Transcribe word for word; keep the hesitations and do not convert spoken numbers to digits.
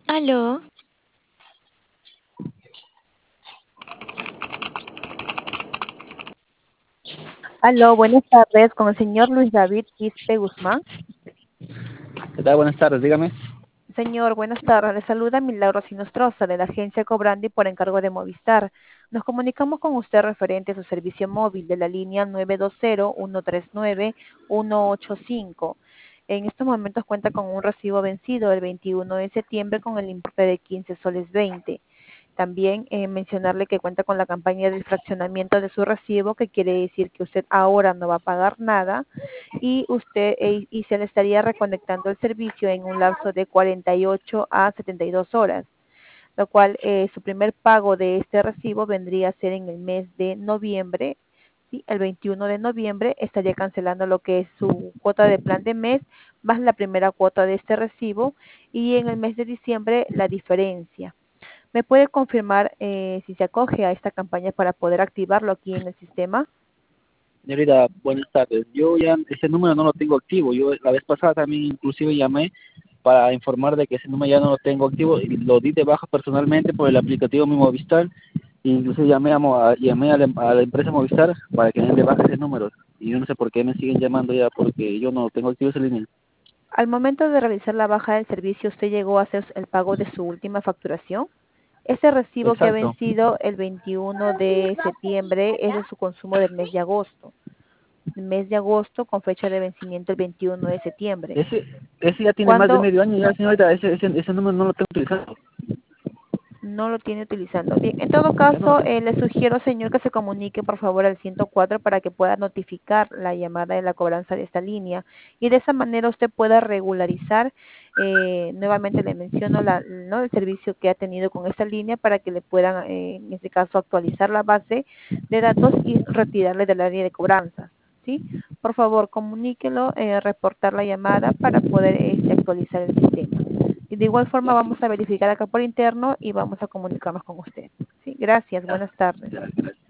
Aló, Aló, buenas tardes, con el señor Luis David Quispe Guzmán. ¿Qué tal? Buenas tardes, dígame. Señor, buenas tardes. Le saluda Milagros Sinostroza de la agencia Cobrandi por encargo de Movistar. Nos comunicamos con usted referente a su servicio móvil de la línea nueve dos cero, uno tres nueve, uno ocho cinco. En estos momentos cuenta con un recibo vencido el veintiuno de septiembre con el importe de quince soles veinte. También eh, mencionarle que cuenta con la campaña de fraccionamiento de su recibo, que quiere decir que usted ahora no va a pagar nada y usted eh, y se le estaría reconectando el servicio en un lapso de cuarenta y ocho a setenta y dos horas, lo cual eh, su primer pago de este recibo vendría a ser en el mes de noviembre. ¿Sí? El veintiuno de noviembre estaría cancelando lo que es su cuota de plan de mes más la primera cuota de este recibo, y en el mes de diciembre la diferencia. ¿Me puede confirmar eh, si se acoge a esta campaña para poder activarlo aquí en el sistema? Señorita, buenas tardes. Yo ya ese número no lo tengo activo. Yo la vez pasada también inclusive llamé para informar de que ese número ya no lo tengo activo y lo di de baja personalmente por el aplicativo Mi Movistar. E incluso llamé a, Mo- a- llamé a la, a la empresa Movistar para que den de baja ese número. Y yo no sé por qué me siguen llamando ya porque yo no tengo activo esa línea. Al momento de realizar la baja del servicio, ¿usted llegó a hacer el pago de su última facturación? Ese recibo que ha Exacto. vencido el veintiuno de septiembre es de su consumo del mes de agosto. El mes de agosto con fecha de vencimiento el veintiuno de septiembre. Ese ese ya tiene más de ¿Cuándo medio año ya, señorita. Ese, ese, ese número no lo tengo utilizado. no lo tiene utilizando? Bien, en todo Ya no lo caso, tengo. eh, le sugiero, señor, que se comunique por favor al ciento cuatro para que pueda notificar la llamada de la cobranza de esta línea, y de esa manera usted pueda regularizar, eh, nuevamente le menciono, la, ¿no?, el servicio que ha tenido con esta línea, para que le puedan, eh, en este caso, actualizar la base de datos y retirarle del área de cobranza. ¿Sí? Por favor, comuníquelo, eh, reportar la llamada para poder este, actualizar el sistema. Y de igual forma Ya, vamos a verificar acá por interno y vamos a comunicarnos con usted. Sí, gracias, ya, buenas tardes. ya, gracias.